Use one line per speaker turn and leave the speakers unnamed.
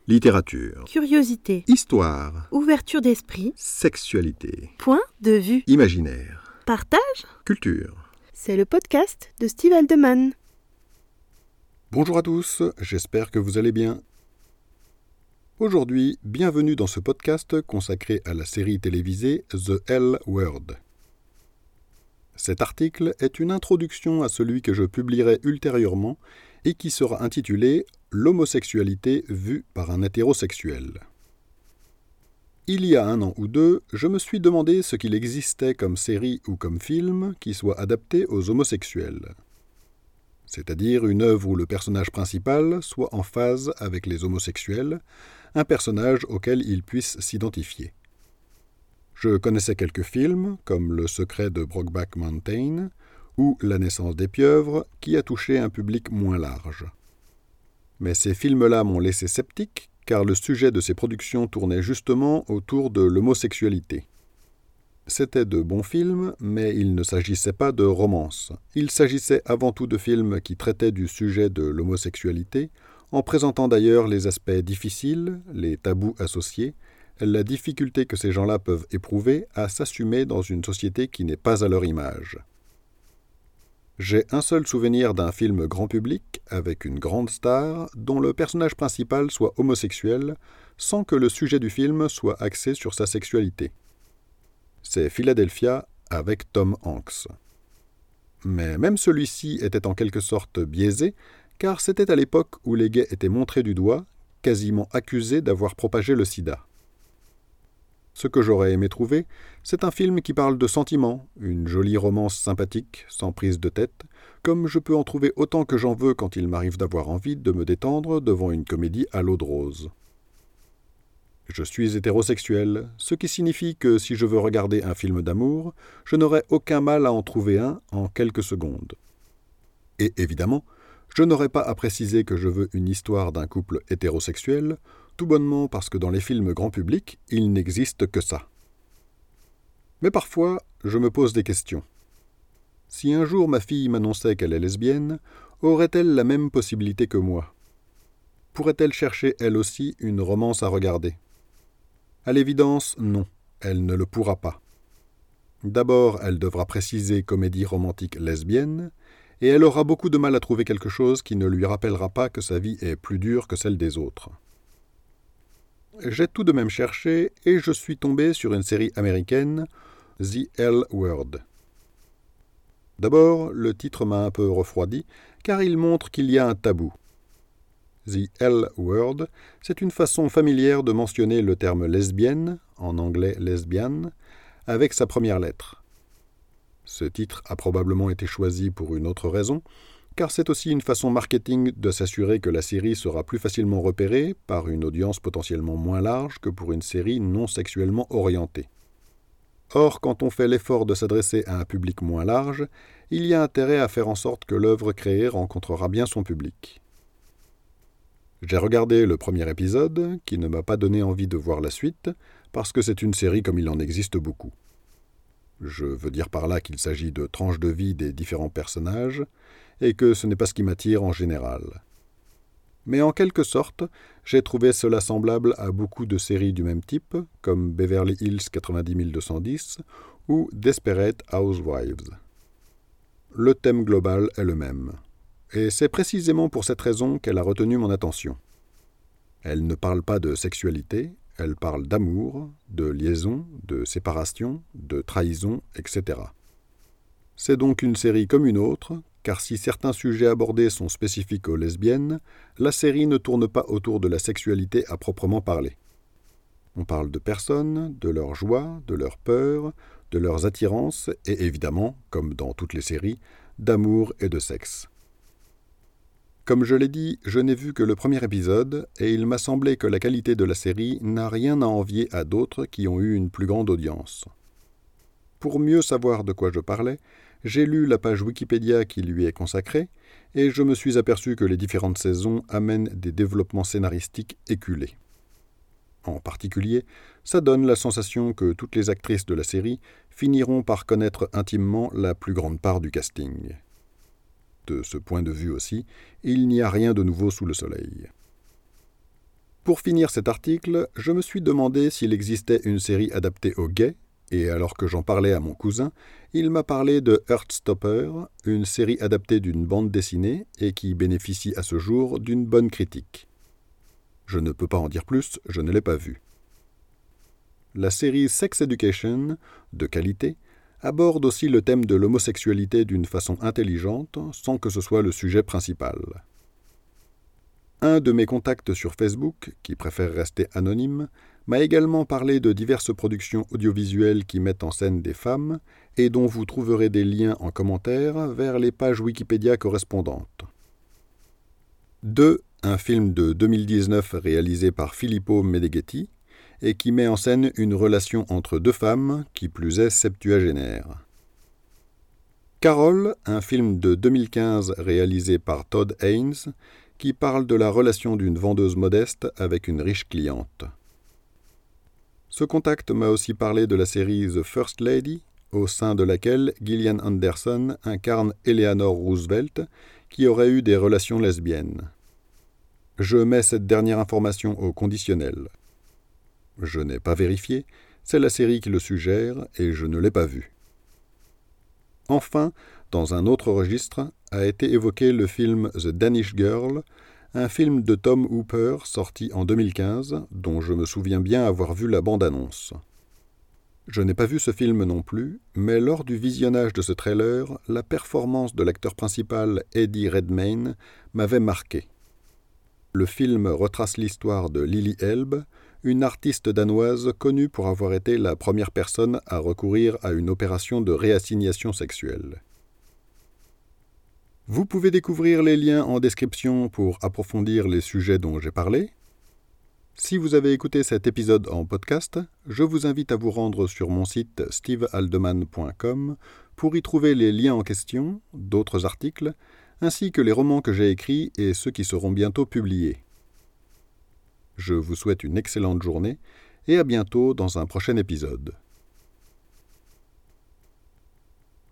Littérature,
Curiosité,
histoire,
ouverture d'esprit,
sexualité,
point de vue,
imaginaire,
partage.
culture.
C'est le podcast de Steve Aldeman.
Bonjour à tous, j'espère que vous allez bien. Aujourd'hui, bienvenue dans ce podcast consacré à la série télévisée The L Word. Cet article est une introduction à celui que je publierai ultérieurement et qui sera intitulé « L'homosexualité vue par un hétérosexuel ». Il y a un an ou deux, je me suis demandé ce qu'il existait comme série ou comme film qui soit adapté aux homosexuels. C'est-à-dire une œuvre où le personnage principal soit en phase avec les homosexuels, un personnage auquel ils puissent s'identifier. Je connaissais quelques films, comme Le secret de Brokeback Mountain ou La naissance des pieuvres, qui a touché un public moins large. Mais ces films-là m'ont laissé sceptique, car le sujet de ces productions tournait justement autour de l'homosexualité. C'étaient de bons films, mais il ne s'agissait pas de romance. Il s'agissait avant tout de films qui traitaient du sujet de l'homosexualité, en présentant d'ailleurs les aspects difficiles, les tabous associés, la difficulté que ces gens-là peuvent éprouver à s'assumer dans une société qui n'est pas à leur image. J'ai un seul souvenir d'un film grand public, avec une grande star, dont le personnage principal soit homosexuel, sans que le sujet du film soit axé sur sa sexualité. C'est Philadelphia avec Tom Hanks. Mais même celui-ci était en quelque sorte biaisé, car c'était à l'époque où les gays étaient montrés du doigt, quasiment accusés d'avoir propagé le sida. Ce que j'aurais aimé trouver, c'est un film qui parle de sentiments, une jolie romance sympathique, sans prise de tête, comme je peux en trouver autant que j'en veux quand il m'arrive d'avoir envie de me détendre devant une comédie à l'eau de rose. Je suis hétérosexuel, ce qui signifie que si je veux regarder un film d'amour, je n'aurai aucun mal à en trouver un en quelques secondes. Et évidemment, je n'aurai pas à préciser que je veux une histoire d'un couple hétérosexuel, tout bonnement parce que dans les films grand public, il n'existe que ça. Mais parfois, je me pose des questions. Si un jour ma fille m'annonçait qu'elle est lesbienne, aurait-elle la même possibilité que moi? Pourrait-elle chercher elle aussi une romance à regarder? À l'évidence, non, elle ne le pourra pas. D'abord, elle devra préciser comédie romantique lesbienne, et elle aura beaucoup de mal à trouver quelque chose qui ne lui rappellera pas que sa vie est plus dure que celle des autres. J'ai tout de même cherché et je suis tombé sur une série américaine, The L Word. D'abord, le titre m'a un peu refroidi, car il montre qu'il y a un tabou. The L Word, c'est une façon familière de mentionner le terme lesbienne, en anglais lesbian, avec sa première lettre. Ce titre a probablement été choisi pour une autre raison, car c'est aussi une façon marketing de s'assurer que la série sera plus facilement repérée par une audience potentiellement moins large que pour une série non sexuellement orientée. Or, quand on fait l'effort de s'adresser à un public moins large, il y a intérêt à faire en sorte que l'œuvre créée rencontrera bien son public. J'ai regardé le premier épisode, qui ne m'a pas donné envie de voir la suite, parce que c'est une série comme il en existe beaucoup. Je veux dire par là qu'il s'agit de tranches de vie des différents personnages, et que ce n'est pas ce qui m'attire en général. Mais en quelque sorte, j'ai trouvé cela semblable à beaucoup de séries du même type, comme Beverly Hills 90210 ou Desperate Housewives. Le thème global est le même, et c'est précisément pour cette raison qu'elle a retenu mon attention. Elle ne parle pas de sexualité, elle parle d'amour, de liaison, de séparation, de trahison, etc. C'est donc une série comme une autre, car si certains sujets abordés sont spécifiques aux lesbiennes, la série ne tourne pas autour de la sexualité à proprement parler. On parle de personnes, de leurs joies, de leurs peurs, de leurs attirances et évidemment, comme dans toutes les séries, d'amour et de sexe. Comme je l'ai dit, je n'ai vu que le premier épisode et il m'a semblé que la qualité de la série n'a rien à envier à d'autres qui ont eu une plus grande audience. Pour mieux savoir de quoi je parlais, j'ai lu la page Wikipédia qui lui est consacrée et je me suis aperçu que les différentes saisons amènent des développements scénaristiques éculés. En particulier, ça donne la sensation que toutes les actrices de la série finiront par connaître intimement la plus grande part du casting. De ce point de vue aussi, il n'y a rien de nouveau sous le soleil. Pour finir cet article, je me suis demandé s'il existait une série adaptée aux gays, et alors que j'en parlais à mon cousin, il m'a parlé de Heartstopper, une série adaptée d'une bande dessinée et qui bénéficie à ce jour d'une bonne critique. Je ne peux pas en dire plus, je ne l'ai pas vue. La série Sex Education, de qualité, aborde aussi le thème de l'homosexualité d'une façon intelligente, sans que ce soit le sujet principal. Un de mes contacts sur Facebook, qui préfère rester anonyme, m'a également parlé de diverses productions audiovisuelles qui mettent en scène des femmes et dont vous trouverez des liens en commentaire vers les pages Wikipédia correspondantes. 2. Un film de 2019 réalisé par Filippo Medeghetti et qui met en scène une relation entre deux femmes, qui plus est septuagénaire. Carol, un film de 2015 réalisé par Todd Haynes, qui parle de la relation d'une vendeuse modeste avec une riche cliente. Ce contact m'a aussi parlé de la série The First Lady, au sein de laquelle Gillian Anderson incarne Eleanor Roosevelt, qui aurait eu des relations lesbiennes. Je mets cette dernière information au conditionnel. Je n'ai pas vérifié, c'est la série qui le suggère et je ne l'ai pas vue. Enfin, dans un autre registre, a été évoqué le film The Danish Girl, un film de Tom Hooper sorti en 2015, dont je me souviens bien avoir vu la bande-annonce. Je n'ai pas vu ce film non plus, mais lors du visionnage de ce trailer, la performance de l'acteur principal Eddie Redmayne m'avait marqué. Le film retrace l'histoire de Lily Elbe, une artiste danoise connue pour avoir été la première personne à recourir à une opération de réassignation sexuelle. Vous pouvez découvrir les liens en description pour approfondir les sujets dont j'ai parlé. Si vous avez écouté cet épisode en podcast, je vous invite à vous rendre sur mon site stevehaldeman.com pour y trouver les liens en question, d'autres articles, ainsi que les romans que j'ai écrits et ceux qui seront bientôt publiés. Je vous souhaite une excellente journée et à bientôt dans un prochain épisode.